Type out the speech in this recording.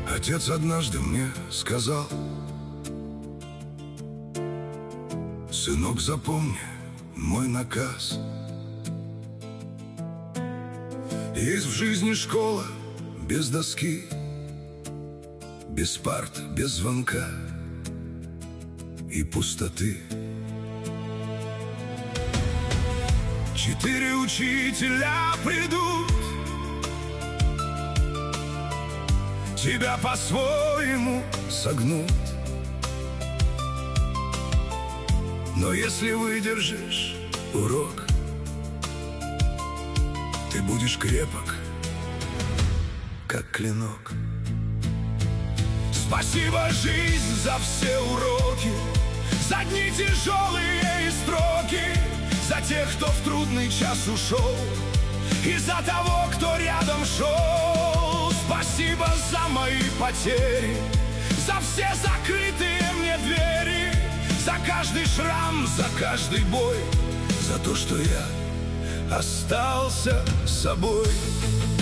Отец однажды мне сказал: сынок, запомни мой наказ. Есть в жизни школа без доски, без парт, без звонка и пустоты. 4 учителя придут, тебя по-своему согнут. Но если выдержишь урок, ты будешь крепок, как клинок. Спасибо, жизнь, за все уроки, за дни тяжелые и строки, за тех, кто в трудный час ушел, и за того, кто рядом шел. Спасибо за мои потери, за все закрытые мне двери, за каждый шрам, за каждый бой, за то, что я остался собой.